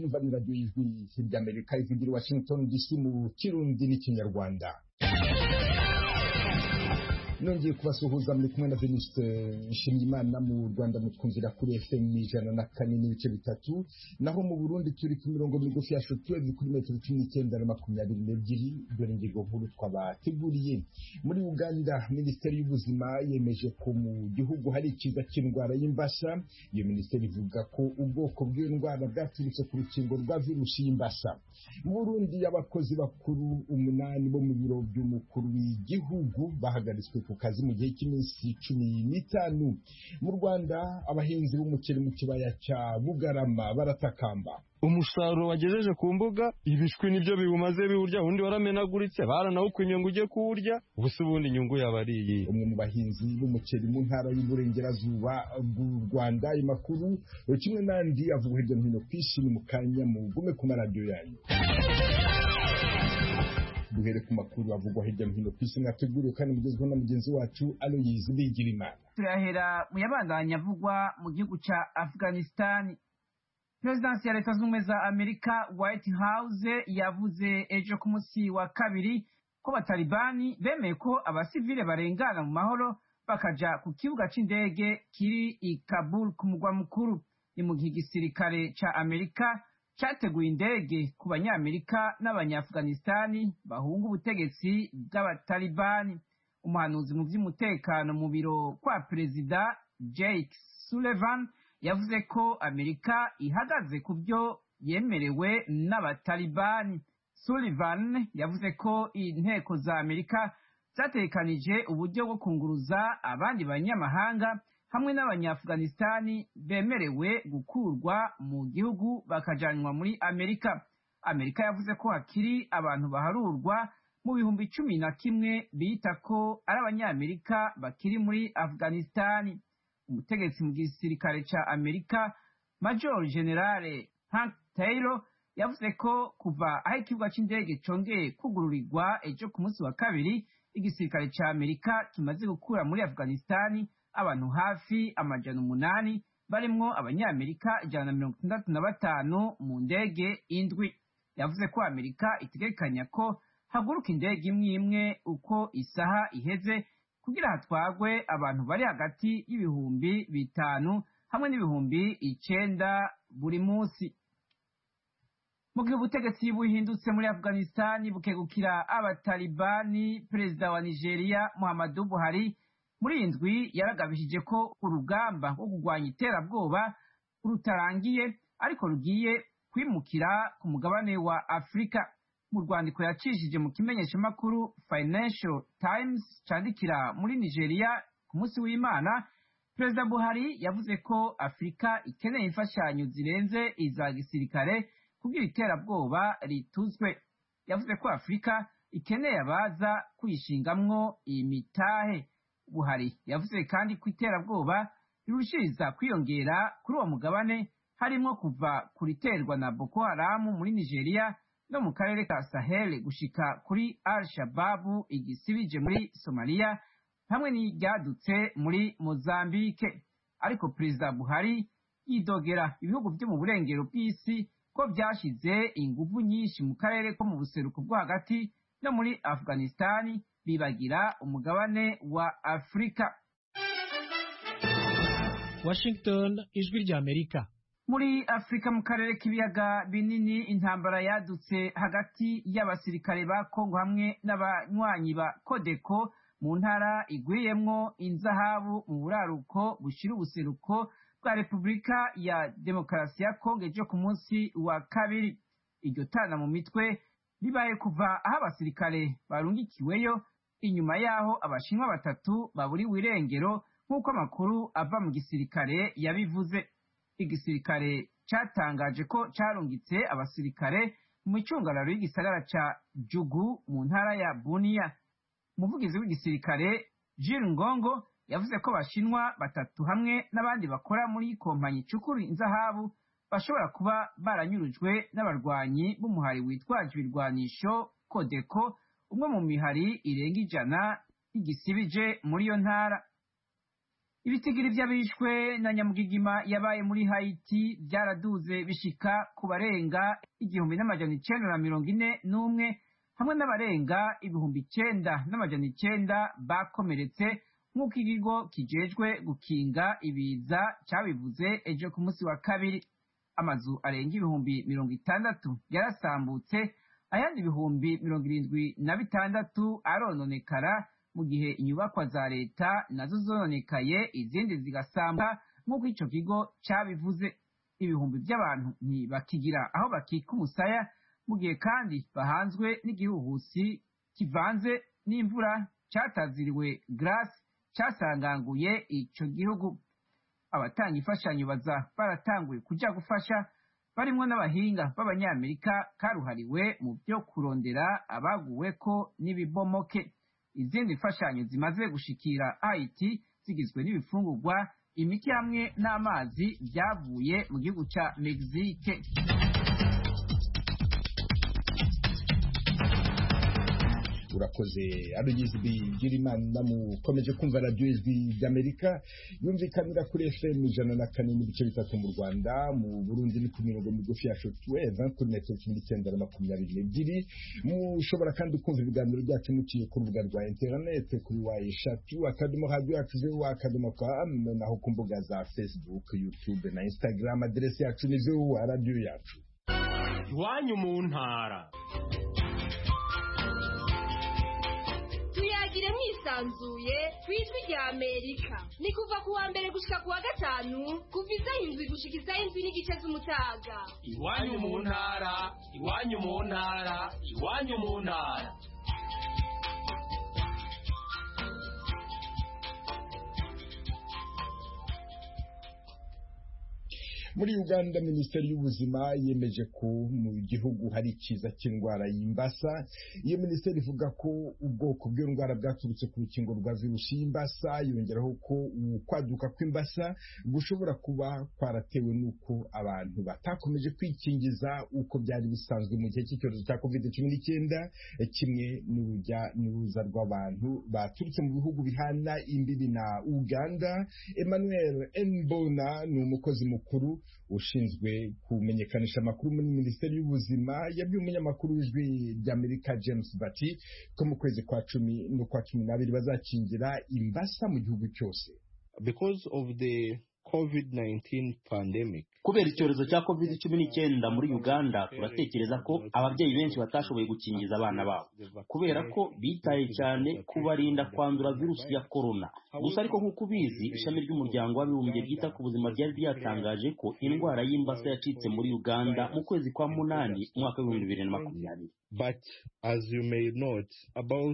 murumva ni radiyo y'ijwi ry'Amerika ivugira i Washington DC mu Kirundi n'Ikinyarwanda. Nongeye kubasuhuza muri kumwe na Venuste Nshimiyimana. Mu Rwanda mutwumvira kuri FM 104.3, naho mu Burundi turi ku mirongo migufi ya shortwave kuri metero 19 na 22. Dore ingingo nkuru twabateguriye. Muri Uganda, Minisiteri y'Ubuzima yemeje ko mu gihugu hari ikiza cy'indwara y'imbasa. Iyo minisiteri ivuga ko ubwoko bw'indwara bwaturutse ku rukingo rwa virusi y'imbasa. Mu Burundi, abakozi bakuru 8 bo mu biro by'umukuru w'igihugu bahagaritswe ku kazi mu gihe cy'iminsi 15. Mu Rwanda, abahinzi b'umuceri mu kibaya cya Bugarama baratakamba. Umusaruro wagejeje ku mbuga, ibishwi nibyo biwumaze biwurya, undi waramenaguritse baranawukwinye ngo ujye kuwurya, ubuse ubundi inyungu yabariye. Umwe mu bahinzi b'umuceri mu ntara y'Uburengerazuba bw'u Rwanda, amakuru kimwe n'andi avuga hirya no hino ku isi mu kanya mugume ku maradiyo yanyu. Duhere ku makuru avugwa hirya no hino ku isi mwateguriwe kandi mugezweho na mugenzi wacu Aloyizi Bigirimana. Turahera mu yabandanya avugwa mu gihugu ca Afghanistan. Presidenti ya Leta Zunze Ubumwe za Amerika White House yavuze ejo ku munsi wa kabiri ko abatalibani bemeye ko abasivile barengana mu mahoro bakaja ku kibuga c'indege kiri i Kabul ku mugwa mukuru. Ni mu gihe igisirikare ca Amerika cyateguye indege ku banyamerika n'abanyafganistani bahunga ubutegetsi bw'abatalibani. Umuhanuzi mu by'umutekano mu biro kwa Perezida Jake Sullivan yavuze ko Amerika ihagaze ku byo yemerewe n'abatalibani. Sullivan yavuze ko inteko za Amerika zatekanije uburyo bwo kunguruza abandi banyamahanga hamwe n'abanyafganistani bemerewe gukurwa mu gihugu bakajanwa muri Amerika. Amerika yavuze ko hakiri abantu baharurwa mu 11,000 bita ko ari abanyamerika bakiri muri Afghanistani. Umutegetsi mu gisirikare ca Amerika Major General Hank Taylor yavuze ko kuva aho ikibuga c'indege congeye kugururirwa ejo ku munsi wa kabiri, igisirikare ca Amerika kimaze gukura muri Afghanistani abantu hafi 800 barimwo abanyamerika 165 mu ndege indwi. Yavuze ko Amerika itegekanya ko haguruka indege imwe uko isaha iheze kugira hatwagwe abantu bari hagati y'ibihumbi 5 hamwe n'ibihumbi 9 buri munsi. Mu gihe ubutegetsi buhindutse muri Afghanistan bukegukira abatalibani, Perezida wa Nigeria Muhammadu Buhari muri indwi yaragabishije ko urugamba rwo kurwanya iterabwoba rutarangiye ariko rugiye kwimukira ku mugabane wa Afrika. Mu rwandiko yacishije mu kimenyeshamakuru Financial Times candikira muri Nigeria ku munsi w'Imana, Perezida Buhari yavuze ko Afrika ikeneye imfashanyo zirenze iza gisirikare kugira iterabwoba rituzwe. Yavuze ko Afrika ikeneye abaza kuyishingamwo imitahe. Buhari yavuze kandi ko iterabwoba rirushiriza kwiyongera kuri uwo mugabane, harimo kuva kuriterwa na Boko Haram muri Nigeria no mu karere ka Sahel gushika kuri Al-Shabaab igisibije muri Somalia hamwe n'iryadutse muri Mozambique. Ariko Perezida Buhari yidogera ibihugu byo mu burengero bw'isi ko byashize ingufu nyinshi mu karere ko mu buseruko bwo hagati no muri Afghanistan, bibagira umugabane wa Afrika. Washington, ijwi ry'Amerika. Muri Afrika mu karere k'ibiyaga binini, intambara yadutse hagati y'abasirikare ba Kongo hamwe n'abanywanyi ba Codeco mu ntara igwiyemwo inzahabu mu buraruko bushira ubuseruko bwa Repubulika ya Demokarasi ya Kongo ejo ku munsi wa kabiri. Iryo tana mu mitwe bibaye kuva aho abasirikare barungikiweyo inyuma yaho abashinwa 3 baburiwe irengero nk'uko amakuru ava mu gisirikare yabivuze. Igisirikare cyatangaje ko carungitse abasirikare mu micungararo y'igisagara ca Jugu mu ntara ya Bunia. Umuvugizi w'igisirikare Jules Ngongo yavuze ko abashinwa 3 hamwe n'abandi bakora muri kompanyi icukura inzahabu bashobora kuba baranyurujwe n'abarwanyi b'umuhari witwaje ibirwanisho Codeco, umwe mu mihari irenga 100 igisibije muri iyo ntara. ibitigiri vy'abishwe na nyamugigima yabaye muri Haiti byaraduze bishika ku barenga 1941 hamwe n'abarenga 9,900 bakomeretse nk'uko ikigo kijejwe gukinga ibiza cabivuze ejo ku munsi wa kabiri. Amazu arenga 60,000 yarasambutse, ayandi 76,000 arononekara, mu gihe inyubakwa za leta nazo zononekaye izindi zigasamba nk'uko ico kigo cabivuze. Ibihumbi by'abantu ntibakigira aho bakika umusaya, mu gihe kandi bahanzwe n'igihuhusi kivanze n'imvura cataziriwe Grace casanganguye ico gihugu. Abatanga imfashanyo baza baratanguye kuja gufasha, barimwo n'abahinga b'Abanyamerika karuhariwe mu byo kurondera abaguweko n'ibibomoke. Izindi mfashanyo zimaze gushikira Haiti zigizwe n'ibifungurwa, imiti hamwe n'amazi byavuye mu gihugu ca Mexique. urakoze arugize Bigirimana mukomeje kumva radio ijwi ry'Amerika yumvikanira kuri FM 104.3 mu Rwanda, mu Burundi ni ku mirongo migufi ya shortwave kuri metero 1922. Mushobora kandi kumva ibiganiro byacu muciye ku rubuga rwa internet kuri wa@radio.com naho ku mbuga za Facebook, YouTube na Instagram. Adresse yacu ni radio yacu. Iwanyu mu ntara. Tuyagire mwisanzuye kwijwi rya Amerika. Ni kuva ku wa mbere gushika ku wa gatanu, kuva isaha 7 gushika isaha 7:30 z'umutaga. Iwanyu mu ntara, iwanyu mu ntara, iwanyu mu ntara. Muri Uganda, Minisiteri y'Ubuzima yemeje ko mu gihugu hari ikiza cy'indwara y'imbasa. Iyo minisiteri ivuga ko ubwoko bw'iyo ndwara bwaturutse ku rukingo rwa virusi y'imbasa, yongeraho ko ukwaduka kw'imbasa gushobora kuba kwaratewe n'uko abantu batakomeje kwikingiza uko byari bisanzwe mu gihe cy'icyorezo cya COVID-19, kimwe n'urujya n'uruza rw'abantu baturutse mu bihugu bihana imbibi na Uganda. Emmanuel Mbona ni umukozi mukuru ushinzwe kumenyekanisha amakuru muri Minisiteri y'Ubuzima, yabwiye umunyamakuru w'ijwi ry'Amerika James Bati ko mu kwezi kwa 10 no kwa 12 bazakingira imbasa mu gihugu cyose. Because of the COVID-19 pandemic. Kubera icyorezo cya COVID-19 muri Uganda, turatekereza ko ababyeyi benshi batashoboye gukingiza abana babo kubera ko bitaye cyane kubarinda kwandura virusi ya corona. Gusa ariko nk'uko ubizi, ishami ry'umuryango w'abibumbye ryita ku buzima ryari ryatangaje ko indwara y'imbasa yacitse muri Uganda mu kwezi kwa 8 umwaka wa 2020. But as you may note, about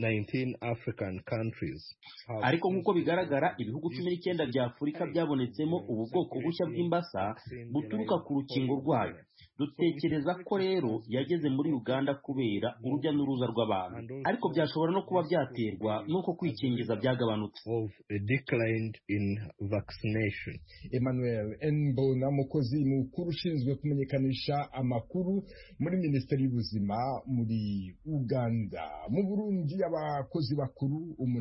19 African countries. Ariko nk'uko bigaragara, ibihugu 19 bya Afurika byabonetsemo ubu bwoko bushya bw'imbasa buturuka ku rukingo rwayo. Dutekereza ko rero yageze muri Uganda kubera urujya n'uruza rw'abantu, ariko byashobora no kuba byaterwa n'uko kwikingiza byagabanutse. Of a decline in vaccination. Emmanuel Mbona, mukozi mukuru ushinzwe kumenyekanisha amakuru muri Minisiteri y'Ubuzima muri Uganda. Mu Burundi, abakozi bakuru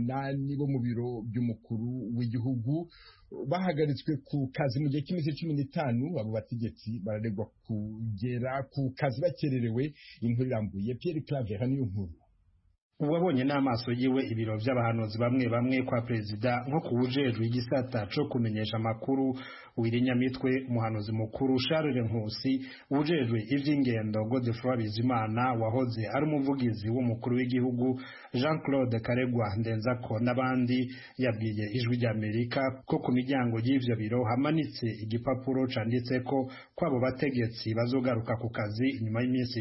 8 bo mu biro by'umukuru w'igihugu bahagaritswe ku kazi mu gihe cy'iminsi 15. Abo bategetsi bararegwa kugera ku kazi bakererewe. Inkuru irambuye Pierre Claver niyo nkuru. Uwabonye n'amaso yiwe ibiro by'abahanuzi bamwe kwa perezida nko kuwujejwe igisata cyo kumenyesha amakuru Wirinyamitwe, umuhanuzi mukuru Charles Nkusi, ujejwe ivy'ingendo Godefroid Bizimana wahoze ari umuvugizi w'umukuru w'igihugu Jean-Claude Karegwa Ndenzako n'abandi, yabwiye ijwi ry'Amerika ko ku miryango y'ivyo biro hamanitse igipapuro canditse ko kwabo bategetsi bazogaruka ku kazi nyuma y'iminsi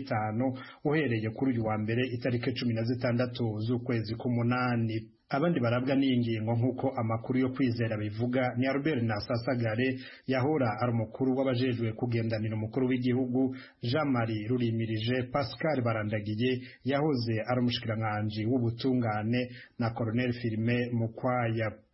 15 uhereye kuri uyu wa mbere itariki 16 z'ukwezi k'umunani. Abandi barabwa n'ingingo nk'uko amakuru yo kwizera bivuga ni Albert Nasasagare yahora ari umukuru w'abajejwe kugendanira umukuru w'igihugu, Jean-Marie Rurimirije, Pascal Barandagiye yahoze ari umushikiranganje w'ubutungane na Colonel Firme Mukwaya.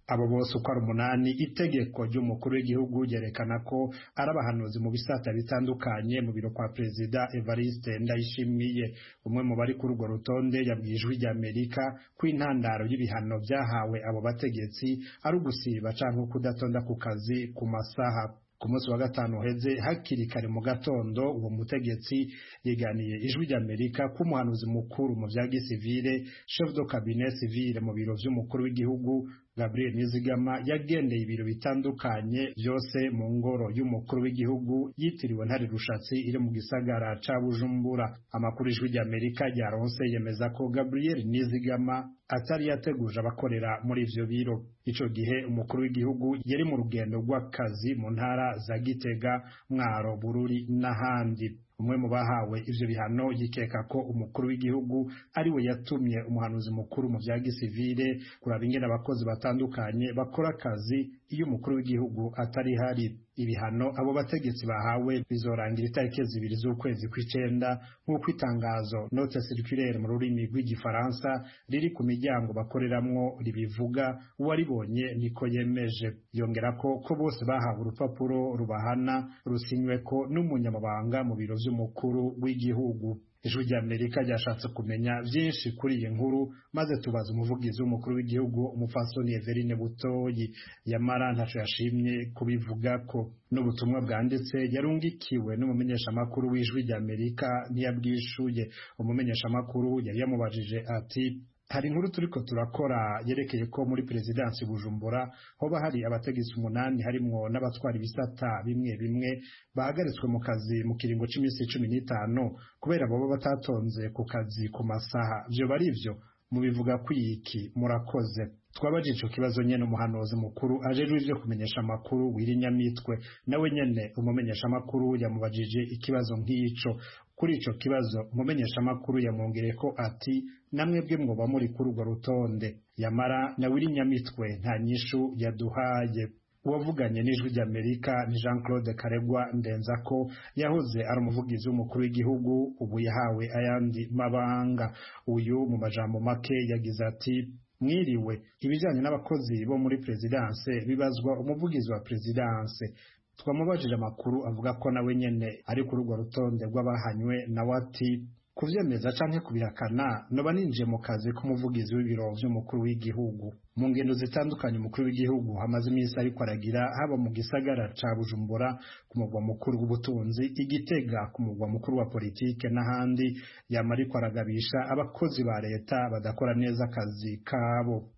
abo bose uko ari 8 itegeko ry'umukuru w'igihugu ryerekana ko ari abahanuzi mu bisata bitandukanye mu biro kwa Perezida Evariste Ndayishimiye. Umwe mu bari kuri urwo rutonde yabwiye Ijwi ry'Amerika ko intandaro y'ibihano byahawe abo bategetsi ari ugusiba canke kudatonda ku kazi ku masaha. Ku munsi wa gatanu heze hakiri kare mu gatondo uwo mutegetsi yeganiye Ijwi ry'Amerika ko umuhanuzi mukuru mu vya gisivile chef de cabinet civile mu biro vy'umukuru w'igihugu Gabriel Nizigama yagendeye ibiro bitandukanye byose mu ngoro y'umukuru w'igihugu yitiriwe Ntare Rushatsi iri mu gisagara ca Bujumbura. Amakuru Ijwi ry'Amerika ryaronse yemeza ko Gabriel Nizigama atari yateguje abakorera muri ivyo biro. Ico gihe umukuru w'igihugu yari mu rugendo rw'akazi mu ntara za Gitega, Mwaro, Bururi n'ahandi. Umwe mu bahawe ivyo bihano yikeka ko umukuru w'igihugu ari we yatumye umuhanuzi mukuru mu vya gisivile kuraba ingene abakozi batandukanye bakora akazi iyo umukuru w'igihugu atari hari. Ibihano abo bategetsi bahawe bizorangira itariki 2 z'ukwezi kw'icenda nk'uko itangazo note circulaire mu rurimi rw'igifaransa riri ku miryango bakoreramwo ribivuga. Uwaribonye niko yemeje. Yongera ko bose bahawe urupapuro rubahana rusinyweko n'umunyamabanga mu biro vy'umukuru w'igihugu. Ijwi ry'Amerika ryashatse kumenya byinshi kuri iyi nkuru maze tubaza umuvugizi w'umukuru w'igihugu umupfasoni Everine Butoyi. Yamara ntaco yashimye kubivuga ko n'ubutumwa bwanditse yarungikiwe n'umumenyeshamakuru w'Ijwi ry'Amerika ntiyabwishuye. Umumenyeshamakuru yari yamubajije ati hari inkuru turiko turakora yerekeye ko muri Presidansi Bujumbura hoba hari abategetsi 8 harimwo n'abatwara ibisata bimwe bimwe bahagaritswe mu kazi mu kiringo c'imisi 15 kubera bobo batatonze ku kazi ku masaha. Vyo bari ivyo mubivuga kwiki? Murakoze. Twabajije ico kibazo nyene umuhanuzi mukuru ajejwe ivyo kumenyesha amakuru Wirinyamitwe, nawe nyene umumenyesha amakuru yamubajije ikibazo nk'ico. Kuri ico kibazo umumenyesha amakuru yamwongereko ati namwebwe mwoba muri kuri urwo rutonde. Yamara na Wirinyamitwe nta nyishu yaduhaye. Uwavuganye n'Ijwi ry'Amerika ni Jean-Claude Karegwa Ndenzako yahoze ari umuvugizi w'umukuru w'igihugu ubu yahawe ayandi mabanga. Uyu mu majambo make yagize ati mwiriwe, ibijanye n'abakozi bo muri Presidanse bibazwa umuvugizi wa Presidanse. Twamubajije amakuru avuga ko nawe nyene ari kuri urwo rutonde rw'abahanywe, nawe ati kuvyemeza canke kubihakana noba ninjiye mu kazi k'umuvugizi w'ibiro vy'umukuru w'igihugu. Mu ngendo zitandukanye umukuru w'igihugu hamaze iminsi ariko aragira, haba mu gisagara ca Bujumbura ku mugwa mukuru w'ubutunzi, Igitega ku mugwa mukuru wa politike n'ahandi, yama ariko aragabisha abakozi ba leta badakora neza akazi kabo.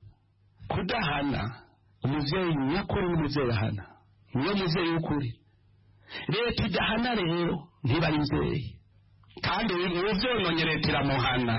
Kudahana umuvyeyi nyakuri n'umuvyeyi ahana niyo muvyeyi w'ukuri. Leta idahana rero ntibari mvyeyi, kandi uvyononye leta iramuhana.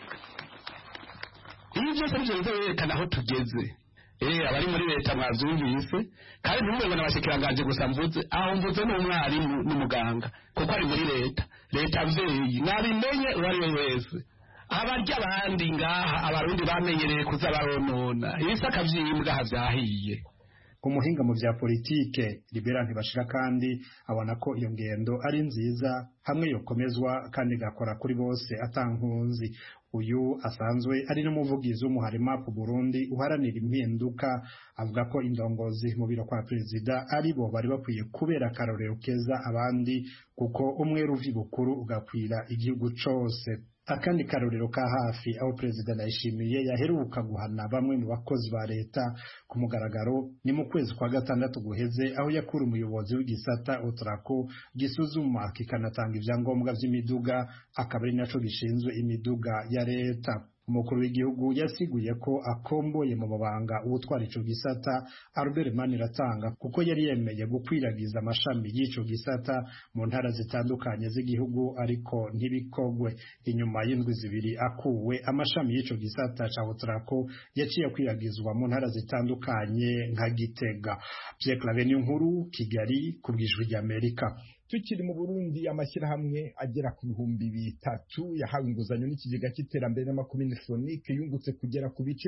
Iyo byose nivyo bizerekana aho tugeze. Abari muri leta mwavyumvise, kandi ntumwe n'abashikiranganje gusa mvuze, aho mvuze n'umwarimu n'umuganga kuko ari muri leta mvyeyi nabimenye uwari we wese. Abarya abandi ngaha abarundi bamenyereye kuza baronona ibisaka vy'imbwa havyahiye. Umuhinga mu vya politike Libera Ntibashira kandi abona ko iyo ngendo ari nziza hamwe yokomezwa kandi gakora kuri bose atankunzi. Uyu asanzwe ari n'umuvugizi w'umuharima ku Burundi uharanira impinduka, avuga ko indongozi mu biro kwa Perezida ari bo bari bakwiye kubera akarorero keza abandi kuko umwe ruvi bukuru ugakwira igihugu cose. Akandi karorero ka hafi aho Perezida Ndayishimiye yaheruka guhana bamwe mu bakozi ba leta ku mugaragaro ni mu kwezi kwa gatandatu guheze, aho yakura umuyobozi w'igisata Otrako gisuzuma kikanatanga ivyangombwa vy'imiduga, akaba ari naco gishinzwe imiduga ya leta. Umukuru w'igihugu yasiguye ko akomboye mu mabanga ubutwara ico gisata Albert Maniratanga kuko yari yemeye gukwiragiza amashami y'ico gisata mu ntara zitandukanye z'igihugu, ariko ntibikogwe. Inyuma y'indwi zibiri akuwe, amashami y'ico gisata ca Otrako yaciye kwiragizwa mu ntara zitandukanye nka Gitega. Pierre Claver Nkuru, Kigali, ku bw'Ijwi ry'Amerika. tukiri mu Burundi amashyirahamwe agera ku bihumbi 3 yahawe inguzanyo n'ikigega cy'iterambere n'amakomine Sonic yungutse kugera ku bice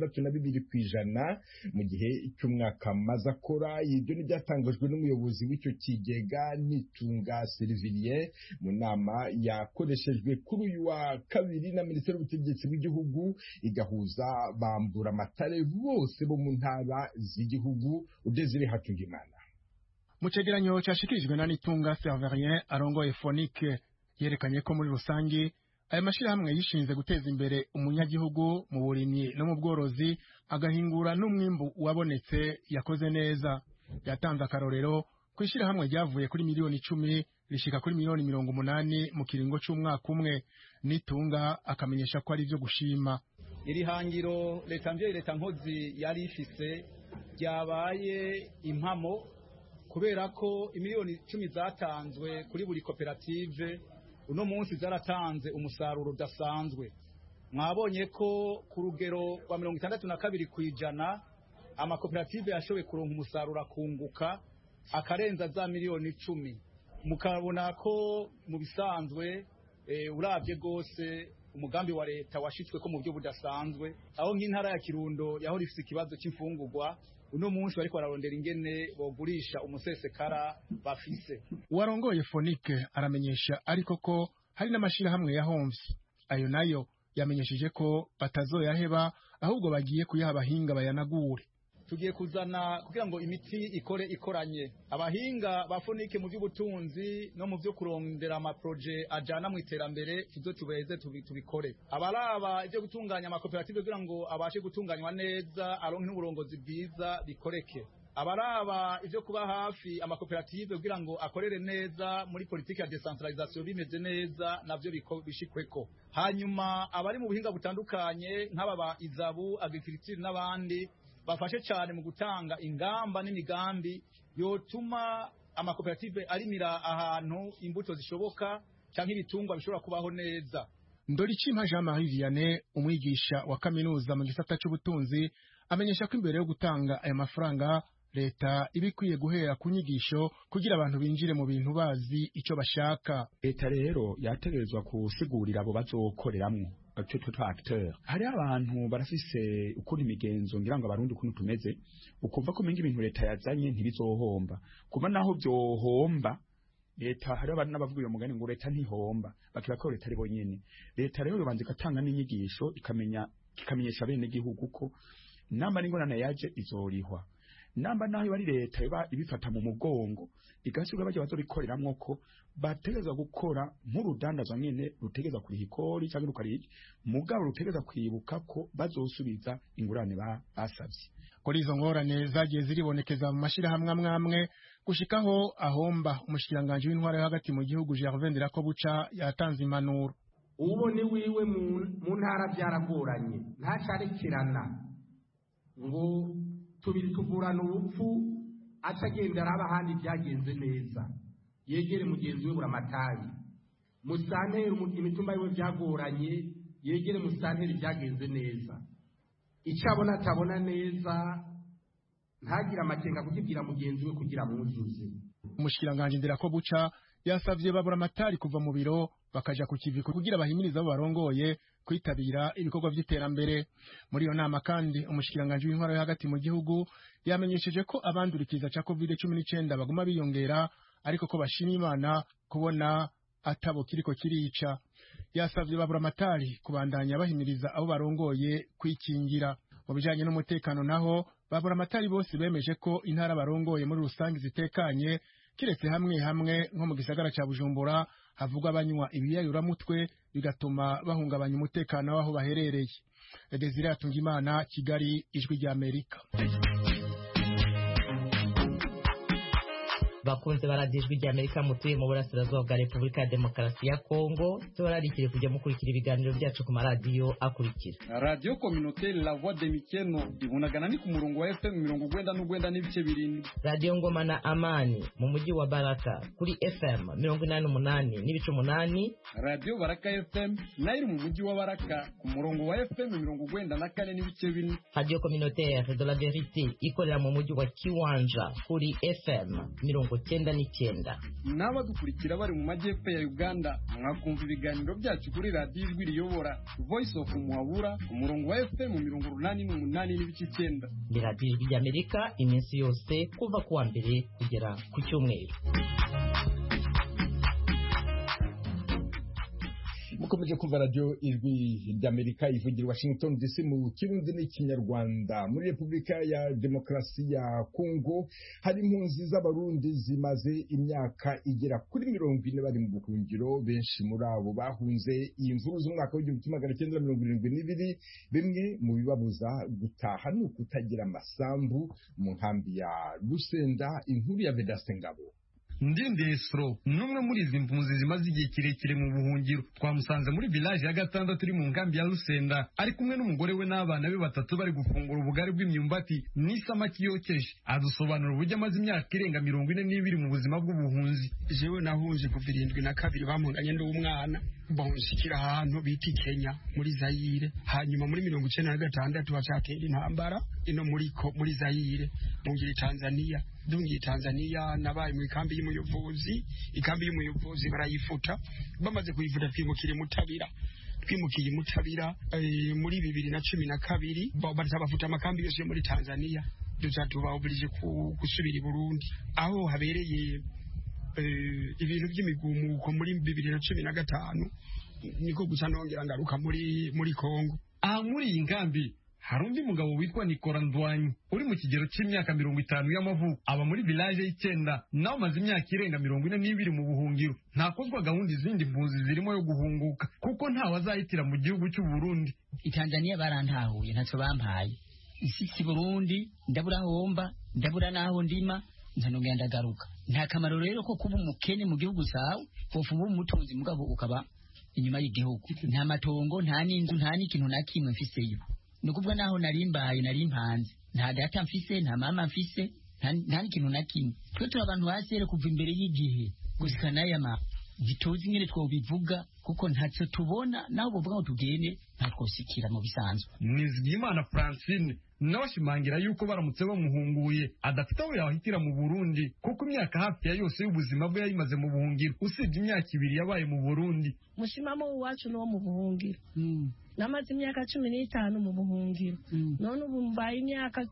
62% mu gihe cy'umwaka maze akora. Ibyo ni byatangajwe n'umuyobozi w'icyo kigega Nitunga Silvier mu nama yakoreshejwe kuri uyu wa kabiri na Minisiteri y'Ubutegetsi bw'igihugu igahuza bambura amatare bose bo mu ntara z'igihugu. Udezire Hatungimana mu cegeranyo cyashikirijwe na Nitunga Silvier arongoye Fonic yerekanye ko muri rusange aya mashirahamwe yishinze guteza imbere umunyagihugu mu burimyi no mu bworozi agahingura n'umwimbu wabonetse yakoze neza. Yatanze akarorero kwishira hamwe ryavuye kuri miliyoni 10 rishika kuri miliyoni 80 mu kiringo cy'umwaka umwe. Nitunga akamenyesha ko ari byo gushima. Iri hangiro leta mvye leta nkozi yari ifise ryabaye impamo kubera ko imiliyoni 10 zatanzwe kuri buri koperative uno munsi zaratanze umusaruro udasanzwe. Mwabonye ko ku rugero rwa 62% amakoperative yashoboye kuronka umusaruro akunguka akarenza za miliyoni 10. Mukabona ko mu bisanzwe uravye gose umugambi wa leta washitswe ko mu buryo budasanzwe, aho nk'intara ya Kirundo yahora ifise ikibazo cy'imfungurwa uno munsi bariko bararondera ingene bogurisha umusesekara bafise. Uwarongoye Fonic aramenyesha ariko ko hari n'amashirahamwe yahomvye, ayo nayo yamenyesheje ko batazoyaheba ahubwo bagiye kuyaha abahinga bayanagure. Tugiye kuzana kugira ngo imiti ikore ikoranye. Abahinga ba Fonic mu by'ubutunzi no mu byo kurondera ama projet ajana mu iterambere tubeze tubikore. Abaraba ibyo gutunganya amakoperative kugira ngo abashe gutunganywa neza aronke n'uburongozi bwiza bikoreke. Abaraba ibyo kuba hafi amakoperative kugira ngo akorere neza muri politiki ya decentralisation bimeze neza navyo bishikweko. Hanyuma abari mu buhinga butandukanye nk'aba izabu agriculture n'abandi bafashe cyane mu gutanga ingamba n'imigambi yotuma amakoperative arimira ahantu imbuto zishoboka cyangwa ibitungwa bishobora kubaho neza. Ndoricimpa Jean-Marie Vianney umwigisha wa kaminuza mu gisata cy'ubutunzi amenyesha ko imbere yo gutanga aya mafaranga leta ibikwiye guhera ku nyigisho kugira abantu binjire mu bintu bazi icyo bashaka. Leta rero yategerezwa gusigurira abo bazokoreramwo acteur. Hari abantu barafise ukuri imigenzo ngira ngo abarundi kuntu tumeze ukumva ko menga ibintu leta yazanye ntibizohomba kuba naho byohomba. Leta hari abantu n'abavuga uyo mugani ngo leta ntihomba bakiba ko leta ari bonyene. Leta rero yobanze katanga n'inyigisho ikamenyesha bene gihugu ko namba n'ingorane yaje izorihwa, namba naho bari leta ibifata mu mugongo igasiga baje bazobikoreramwo ko bategeza gukora nk'urudandazwa nyene rutegeza kuri hikori cyangwa rukarije mugabo rutegeza kwibuka ko bazosubiza ingurane basavye. Kuri izo ngorane zagiye ziribonekeza mu mashirahamwe amwe gushikaho ahomba umushikiranganje w'intwara yo hagati mu gihugu Gervais Ndirakobuca yatanze impanuro. Ubone wiwe mu ntara byaragoranye ntacarekirana ngo tugurana ubupfu atagenda araba ahandi byagenze neza, yegere mugenzi we buramatari. Musanteri imitumba yiwe byagoranye, yegere musanteri byagenze neza. Icabona atabona neza ntagira amakenga kukibwira mugenzi we kugira mwuzuze. Umushikiranganje Ndirakobuca yasavye baburamatari kuva mu biro bakaja ku kivi kugira bahimiriza abo barongoye kwitabira ibikorwa by'iterambere. Muri iyo nama kandi umushikiranganje w'intwara yo hagati mu gihugu yamenyesheje ko abandurikiza ca COVID-19 baguma biyongera ariko ko bashima Imana kubona atabo kiriko kirica. Yasavye baburamatari kubandanya bahimiriza abo barongoye kwikingira. Mu bijanye n'umutekano naho baburamatari bose bemeje ko intara barongoye muri rusange zitekanye kiretse hamwe nko mu gisagara ca Bujumbura havugwa abanywa ibiyayuramutwe bigatuma bahungabanya umutekano w'aho baherereye. Desire Hatungimana, Kigali, Ijwi rya Amerika. Bakunze baradijwi rya Amerika mutuye mu burasirazuba bwa Repubulika ya Demokarasi ya Kongo tubararikire kujya mukurikira ibiganiro byacu ku maradiyo akurikira. Radio Communautaire La Voix de Mikeno ibunagana ni ku murongo wa FM 99 n'ibice birindwi. Radio Ngoma na Amani mu mujyi wa Baraka kuri FM 88 n'ibice 8. Radio Baraka FM nayo mu mujyi wa Baraka ku murongo wa FM 94 n'ibice 4. Radio Communautaire de la Vérité ikorera mu mujyi wa Kiwanja kuri FM 90 90:9. n'abadukurikira bari mu majyepfo ya Uganda mwakumva ibiganiro byacu kuri radiyo ijwi riyobora Voice of Muhabura ku murongo wa FM 88.9. Ni radiyo ijwi ry'Amerika iminsi yose kuva ku wa mbere kugera ku cyumweru. mukomeje kumva radio ijwi ry'Amerika ivugira Washington DC mu kirundi n'ikinyarwanda. Muri Repubulika ya Demokarasi ya Kongo hari impunzi z'abarundi zimaze imyaka igera kuri 40 bari mu buhungiro. Benshi muri abo bahunze imvuru z'umwaka w'1972. Bimwe mu bibabuza gutaha ni ukutagira amasambu mu nkambi ya Lusenda. Inkuru ya Vedaste Ngabo. Ndindesro numwe muri izi mpunzi zimaze igihe kirekire mu buhungiro. Twamusanze muri village ya gatandatu turi mu nkambi ya Lusenda ari kumwe n'umugore we n'abana be batatu bari gufungura ubugari bw'imyumbati n'isamaki yokeje. Adusobanura uburyo amaze imyaka irenga 42 mu buzima bw'ubuhunzi. Jewe nahuje kuva 72 bamunganye n'umwana bonshikira ahantu biti Kenya muri Zaire, hanyuma muri 1996 bacatera intambara ino muri Zaire mungira Tanzania. Dungi Tanzania nabaye mu ikambi y'umuyobozi, ikambi y'umuyobozi barayifuta, bamaze kuyifuta twimukire Mutabira. Twimukiye Mutabira muri 2012 babafuta amakambi yose muri Tanzania. Duca tuba oblige gusubira i Burundi aho habereye ibintu by'imigumuko muri 2015 niko gusa nongera ngaruka muri Kongo. Aha muri iyi nkambi hari undi mugabo witwa Nikora Ndwanyi uri mu kigero cy'imyaka 50 y'amavuko, aba muri village y'Icyenda nawe maze imyaka irenga 42 mu buhungiro. Ntakozwa gahunda izindi mpunzi zirimo yo guhunguka kuko nta wazahitira mu gihugu cy'u Burundi. Tanzania barantahuye ntacyo bampaye. Isi Burundi ndabura homba, ndabura naho ndima, ntanongera ndagaruka. Nta kamaro rero ko kuba umukene mu gihugu sawe, fofumu umutunzi mugabo ukaba inyuma y'igihugu. Nta matongo, nta n'inzu, nta n'ikintu na kimwe mfiseyo. Nukubwa naho narimbaye narimpanze. Nta data mfise, nta mama mfise, nta n'ikintu na kimwe. Twe turi abantu basere kuva imbere y'igihe. Gusikana yama gituzi nyine twobivuga kuko ntacyo tubona naho bovuga ngo tugende ntatwosikira mu bisanzwe. Nizigimana Francine nawe ashimangira yuko baramutse bamuhunguye adafite aho yahitira mu Burundi kuko imyaka hafi ya yose y'ubuzima bwe yayimaze mu buhungiro, usibye imyaka 2 yabaye mu Burundi. Mushimamo wacu no mu buhungiro. Namaze imyaka 15 mu buhungiro. None ubu mbaye imyaka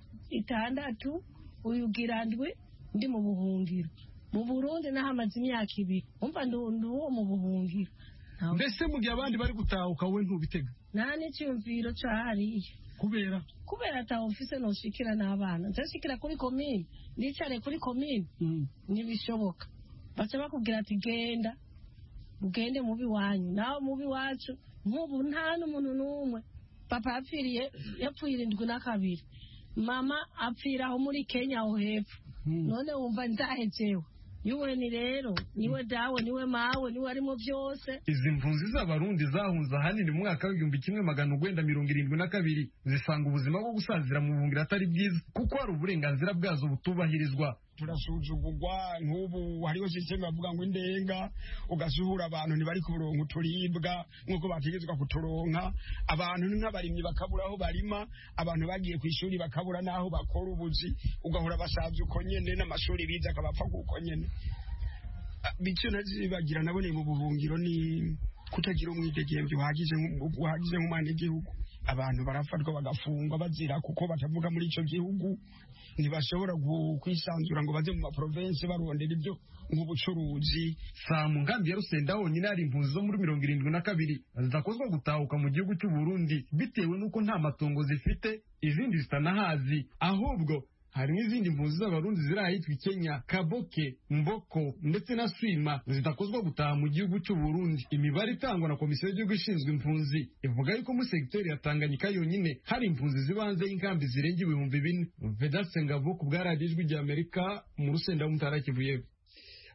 6 uyugirandwe ndi mu buhungiro. Mu Burundi nahamaze imyaka 2. Umva nduwo mu buhungiro. Mbese mu gihe abandi bari gutahuka we ntubitega? Nta n'icyumviro cyahariye. Kubera ta office no shikira n'abana. Nzashikira kuri commune, nicare kuri commune. Nibishoboka. Baca bakubwira ati genda. Ugende mubi wanyu. Naho mubi wacu nk'ubu nta n'umuntu n'umwe. Papa yapfuye 72. Mama apfira aho muri Kenya aho hepfo. None wumva ndahejewe. Niwe ni rero, niwe dawe, niwe mawe, niwe arimo byose. Izi mpunzi z'abarundi zahunze ahanini mu mwaka w'1972 zisanga ubuzima bwo gusazira mu buhungiro atari bwiza kuko hari uburenganzira bwazo butubahirizwa. Turasuzugurwa nk'ubu hariho system bavuga ngo indenga ugasuhura abantu ntibari ku burongo turibwa nk'uko bategetswe kuturonka. Abantu n'abarimyi bakabura aho barima, abantu bagiye ku ishuri bakabura naho bakora ubuzi, ugahura basaza uko nyene n'amashuri biza akabapfa kuko nyene. Bityo nazibagira nabone mu buhungiro ni kutagira umwidegemvyo uhagije nk'umwana w'igihugu. Abantu barafatwa bagafungwa bazira kuko batavuga muri ico gihugu, ntibashobora kwisanzura ngo baze mu maprovince barondera ibyo nk'ubucuruzi. Mu nkambi ya Lusenda honyine hari impunzi zo muri 72 zidakozwa gutahuka mu gihugu cy'u Burundi bitewe n'uko nta matongo zifite, izindi zitanahazi, ahubwo hari n'izindi mpunzi z'abarundi ziri ahitwa Kenya, Kaboke, Mboko ndetse na Swima zidakozwa gutaha mu gihugu cy'u Burundi. Imibare itangwa na Komisiyo y'Igihugu ishinzwe impunzi ivuga yuko mu sekiteri ya Tanganyika yonyine hari impunzi zibanze y'inkambi zirenga 4,000. Vedaste Ngabo ku bwa Radio Ijwi ry'Amerika mu Rusenda mu Ntara Kivu y'Epfo.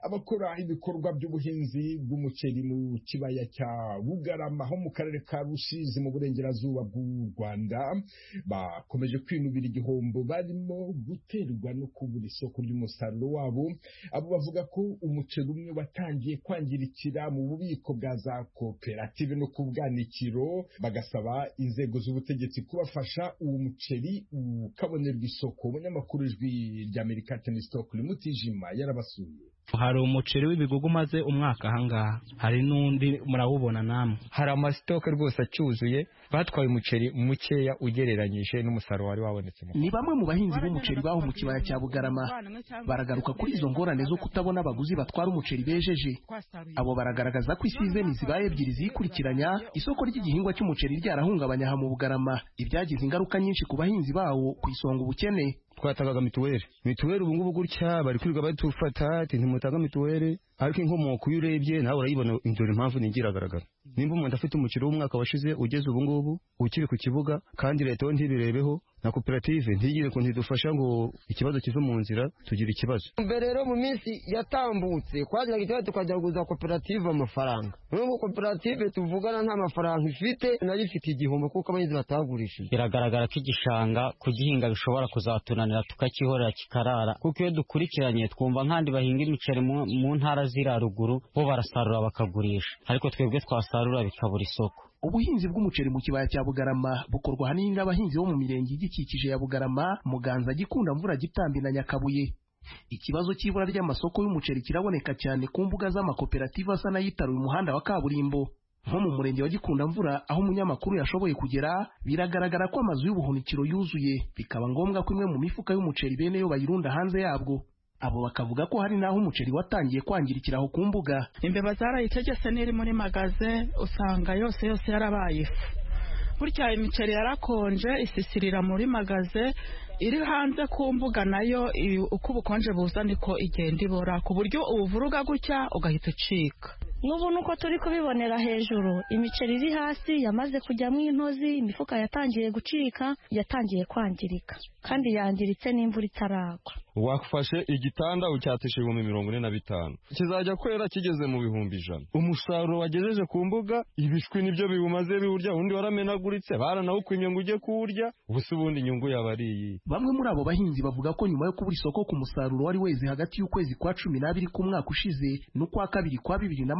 abakora ibikorwa by'ubuhinzi bw'umuceri mu kibaya cya Bugarama ho mu karere ka Rusizi mu burengerazuba bw'u Rwanda bakomeje kwinubira igihombo barimo guterwa no kubura isoko ry'umusaruro wabo. Abo bavuga ko umuceri umwe watangiye kwangirikira mu bubiko bwa za koperative no ku bwanikiro, bagasaba inzego z'ubutegetsi kubafasha uwo muceri ukabonerwa isoko. Umunyamakuru w'Ijwi ry'Amerika Temistocle Mutijima yarabasuye. Hari umuceri w'ibigugu maze umwaka ahangaha, hari n'undi murawubona namwe. Hari amasitoke rwose acyuzuye, batwaye umuceri mukeya ugereranyije n'umusaruro wari wabonetse. Ni bamwe mu bahinzi b'umuceri baho mu kibaya cya Bugarama baragaruka kuri izo ngorane zo kutabona abaguzi batwara umuceri bejeje. Abo baragaragaza ko isizeni zibaye ebyiri zikurikiranya isoko ry'igihingwa cy'umuceri ryarahungabanya aha mu Bugarama, ibyagize ingaruka nyinshi ku bahinzi bawo ku isonga ubukene. Twatagaga mituweli ubu ngubu gutya bari kwirirwa batufata ati ntimutaga mituweli, ariko inkomoko iyo urebye nawe urayibona. Indoro impamvu ningiragaragara, nimba umuntu afite umukiro w'umwaka washize ugeze ubu ngubu ukiri ku kibuga, kandi leta yo ntibirebeho na koperative ntigire ko ntidufasha ngo ikibazo kive mu nzira tugira ikibazo. Mbere rero mu minsi yatambutse kwagiraga ikibazo tukajya kuguza koperative amafaranga, n'ubu koperative tuvugana nta mafaranga ifite, nayo ifite igihombo kuko abahinzi batagurishije. Biragaragara ko igishanga kugihinga bishobora kuzatunanira tukakihorera kikarara, kuko iyo dukurikiranye twumva nk'andi bahinga imiceri mu ntara z'ira ruguru bo barasarura bakagurisha, ariko twebwe twasarura bikabura isoko. Ubuhinzi bw'umuceri mu kibaya cya Bugarama bukorwa ahanini n'abahinzi bo mu mirenge igikikije ya Bugarama, Muganza, Gikunda, Mvura, Gitambi na Nyakabuye. Ikibazo cy'ibura ry'amasoko y'umuceri kiraboneka cyane ku mbuga z'amakoperative asa n'ayitaruye umuhanda wa kaburimbo. Nko mu murenge wa Gikunda Mvura aho umunyamakuru yashoboye kugera, biragaragara ko amazu y'ubuhunikiro yuzuye, bikaba ngombwa ko imwe mu mifuka y'umuceri bene yo bayirunda hanze yabwo. Abo bakavuga ko hari naho umuceri watangiye kwangirikira aho ku mbuga. Imbeba zarayitegese n'iri muri magaze, usanga yose yarabaye ifu. Burya imiceri yarakonje isisirira muri magaze, iri hanze ku mbuga nayo uko ubukonje buza niko igenda ibora, ku buryo ubuvuruga gutya ugahita ucika. N'ubu nuko turi kubibonera hejuru, imiceri iri hasi yamaze kujyamo intozi, imifuka yatangiye gucika, yatangiye kwangirika, kandi yangiritse n'imvura itaragwa. Wakufashe igitanda ucyatisha 45,000 kizajya kwera kigeze mu 100,000. Umusaruro wagejeje ku mbuga ibishwi nibyo biwumaze biwurya, undi waramenaguritse baranawukwimye ngo ujye kuwurya, ubuse ubundi inyungu yabariye. Bamwe muri abo bahinzi bavuga ko nyuma yo kubura isoko ku musaruro wari weze hagati y'ukwezi kwa 12 k'umwaka ushize n'ukwa kabiri kwa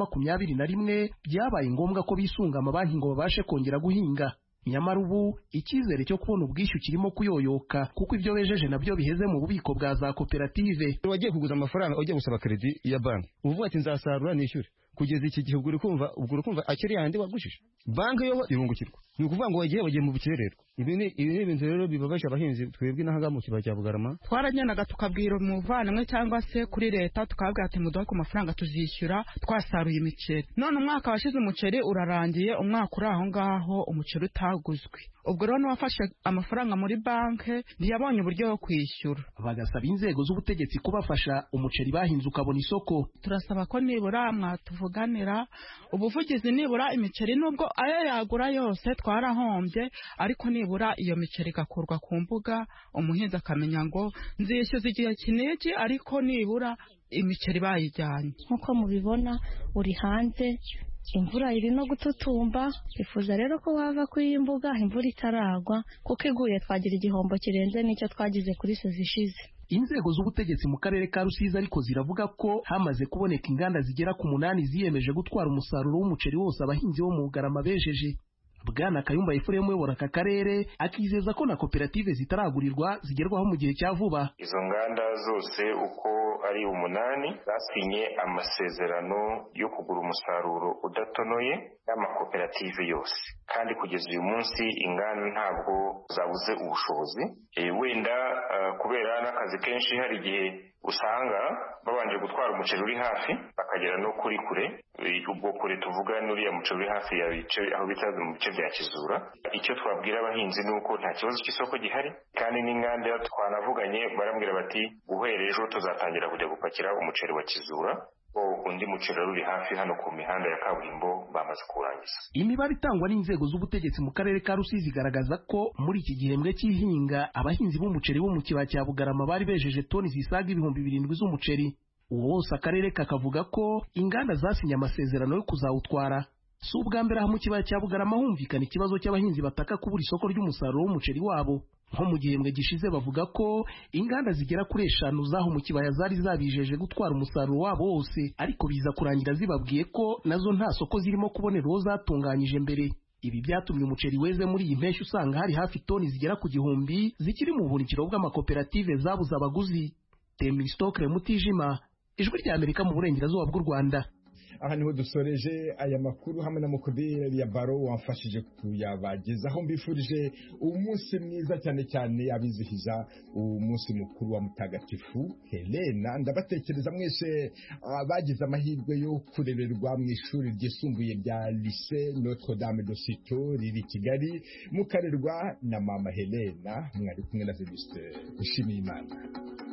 2021 byabaye ngombwa ko bisunga amabanki ngo babashe kongera guhinga. Nyamara ubu icyizere cyo kubona ubwishyu kirimo kuyoyoka, kuko ibyo bejeje nabyo biheze mu bubiko bwa za koperative. Wagiye kuguza amafaranga ugiye gusaba kredi ya banki, uvuga ati nzasarura nishyure, kugeza iki gihe uri kumva akiri yandi wagushije, banki yo irungukirwa. Ni ukuvuga ngo wagiye mu bukererwa. Ibi ni ibintu rero bibabaje abahinzi twebwe n'ahaga mu kibaya cya Bugarama. Twaranyenaga tukabwira umuvanamwe cyangwa se kuri leta tukabwira ati muduhe ku mafaranga tuzishyura twasaruye imiceri. None umwaka washize umuceri urarangiye, umwaka uri aho ngaho umuceri utaguzwe. Ubwo rero n'uwafashe amafaranga muri banki ntiyabonye uburyo bwo kwishyura. Bagasaba inzego z'ubutegetsi kubafasha umuceri bahinze ukabona isoko. Turasaba ko nibura mwatuvuganira ubuvugizi, nibura imiceri nubwo ayo yagura yose twarahombye, ariko nibura iyo miceri igakurwa ku mbuga, umuhinzi akamenya ngo nzishyuza igihe kiniki, ariko nibura imiceri bayijyanye. Nk'uko mubibona uri hanze, imvura iri no gututumba, ifuza rero ko wava kuri iyi mbuga imvura itaragwa, kuko iguye twagira igihombo kirenze n'icyo twagize kuri sezi ishize. Inzego z'ubutegetsi mu karere ka Rusizi ariko ziravuga ko hamaze kuboneka inganda zigera ku 8 ziyemeje gutwara umusaruro w'umuceri wose abahinzi bo mu Bugarama bejeje. Bwana Kayumba Efuremu uyobora aka karere akizeza ko na koperative zitaragurirwa zigerwaho mu gihe cya vuba. Izo nganda zose uko ari 8 zasinye amasezerano yo kugura umusaruro udatonoye y'amakoperative yose, kandi kugeza uyu munsi inganda ntabwo zabuze ubushobozi. Wenda kubera n'akazi kenshi hari igihe usanga babanje gutwara umuceri uri hafi bakagera no kuri kure. Ubwo kure tuvuga n'uriya muceri uri hafi ya bice aho bita mu bice bya Kizura. Icyo twabwira abahinzi ni uko nta kibazo cy'isoko gihari, kandi n'inganda twanavuganye barambwira bati guhera ejo tuzatangira kujya gupakira umuceri wa Kizura, undi muceri uri hafi hano ku mihanda ya kaburimbo bamaze kurangiza. Imibare itangwa n'inzego z'ubutegetsi mu karere ka Rusizi igaragaza ko muri iki gihembwe cy'ihinga abahinzi b'umuceri bo mu kibaya cya Bugarama bari bejeje toni zisaga 7,000 z'umuceri. uwo wose akarere kakavuga ko inganda zasinye amasezerano yo kuzawutwara. Si ubwa mbere aha mu kibaya cya Bugarama humvikana ikibazo cy'abahinzi bataka kubura isoko ry'umusaruro w'umuceri wabo. Nko mu gihembwe gishize bavuga ko inganda zigera kuri 5 zaho mu kibaya zari zabijeje gutwara umusaruro wabo wose, ariko biza kurangira zibabwiye ko nazo nta soko zirimo kubonera uwo zatunganyije mbere. Ibi byatumye umuceri weze muri iyi mpeshyi usanga hari hafi toni zigera ku 1000 zikiri mu buhunikiro bw'amakoperative zabuze abaguzi. Temistokre Mutijima, Ijwi rya Amerika mu burengerazuba bw'u Rwanda. Aha niho dusoreje aya makuru hamwe na Mukubiri ya Baro wamfashije kuyabagezaho. Mbifurije umunsi mwiza cyane cyane abizihiza umunsi mukuru wa Mutagatifu Helena. Ndabatekereza mwese abagize amahirwe yo kurererwa mu ishuri ryisumbuye rya Lycée Notre Dame de Citeaux riri Kigali, mukarerwa na Mama Helena, mwari kumwe na Venuste Nshimiyimana.